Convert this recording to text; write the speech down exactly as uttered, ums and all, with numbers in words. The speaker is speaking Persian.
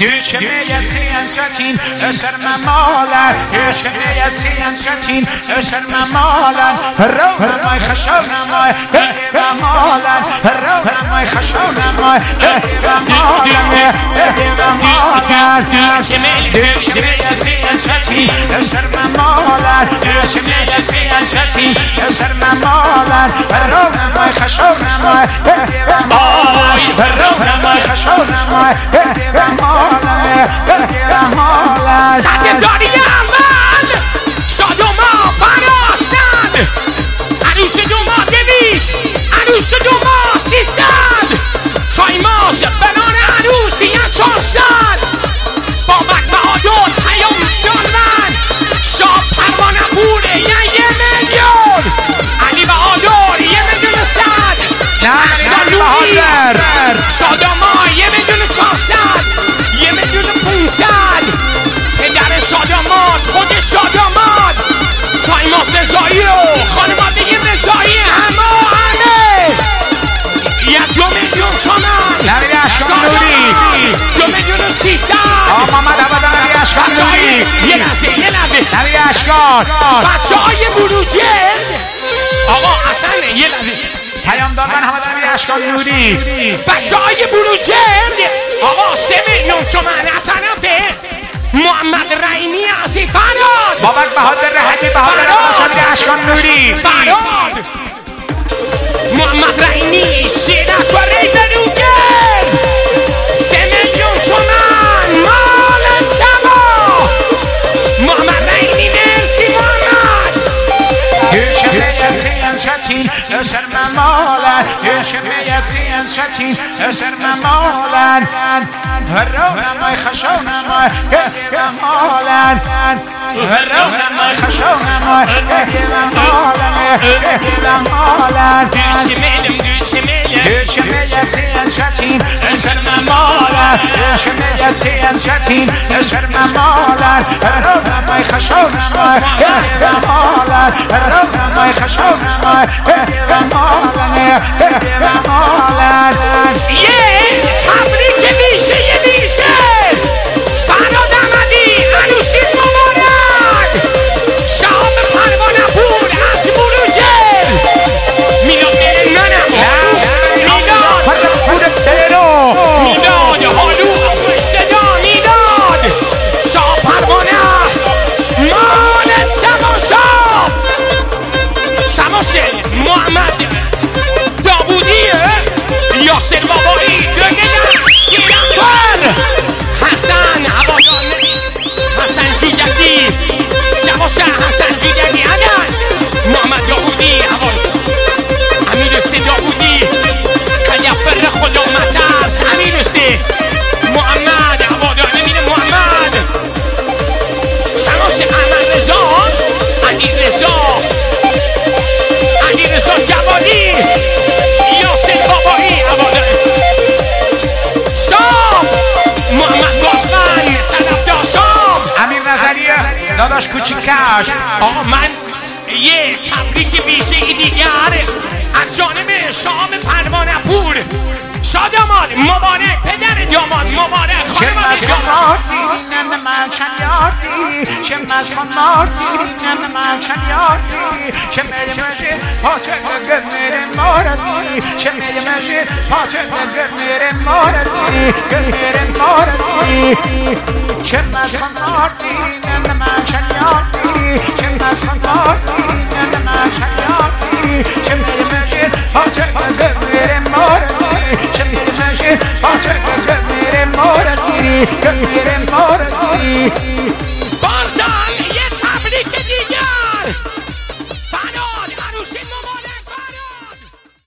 Hiç meyesiyen satin Eserme malar Hiç meyesiyen satin Eserme malar Ravnamay خشونمای مالا رونمای خشونمای مالا مالا شمیل سیان شتی شرم مالا شمیل سیان شتی شرم مالا رونمای خشونمای رونمای خشونمای مالا سگزاری اول شادوما فراسند عروس دو ما دویست عروس دو ما سیصد تایماز بنان عروسی یا چهارصد بابک بهادر پیام جان من شاه پروانه پوره یا یه میلیون علی بهادر یه میلیون صد اشکالوی شاداما یه میلیون چهارصد یه میلیون پونصد پدر شادامات خود شادامات تایماز رضایی و خانمان دیگه رضایی همه همه یک دو میلیون تومن نبی اشکال نوری دو میلیون و سیصد آقا محمد عبدالله نبی اشکال نوری یه لحظه یه لحظه نبی اشکال بچه های بروجرد آقا اصلا یه لحظه پیام دار من حمد نبی اشکال نوری بچه های بروجرد آقا سه میلیون تومن از طرف محمد رعینی عزیز فراد بابک بهادر رهدی بهادر نبی اشکال نوری فراد محمد رعینی سیرت و ریبروگر سه میلیون تومن مال شما محمد رعینی مرسی محمد شمیل شتین شرم مالن شمیل شتین شرم مالن رونمای خشونمای مالن رونمای خشونمای مالن شمیلم شمیلم شمیل شتین شرم مالن شمیل شتین شرم مالن رونمای خشونمای مالن رونمای خشونمای مالن مالن یه تبریک میشه یه میشه فراد احمدی عروسی مبارک شام پروانه پور از بروجرد میلاد میره منم میلاد میلاد حالو صدا میلاد شام پروانه مال سماسا سماسه محمد داوودیه یاسر بابایی دنگه شیرانکار حسن هوادار حسن جیدکی سماسه حسن جیدکی عدن محمد داوودی هوادار امیر سه داوودی قیفر خدا مترس امیر سه محمد هوادار نمیر محمد سماسه احمد رضا علی رضا علی رضا جوادی یاسر بابایی هوادار شام محمد بازمن طرفدار شام امیر نظریه داداش کوچیکش آقا من یه تبریک ویژه‌ای دیگر از جانب شام پروانه پور شادمان مبارک پدر داماد مبارک چه خانم مزخون ماردی نم من چند یاردی چه مزخون ماردی نم من چند یاردی چه میل مجید پاچه گل میره ماردی چه میل مجید پاچه گل میره ماردی گل میره ماردی چه مزخون ماردی نم من چند یاردی چه مزخون ماردی نم من چند یاردی چه میل مجید پاچه گل میره ماردی چه میل مجید پاچه گل میره ماردی گل میره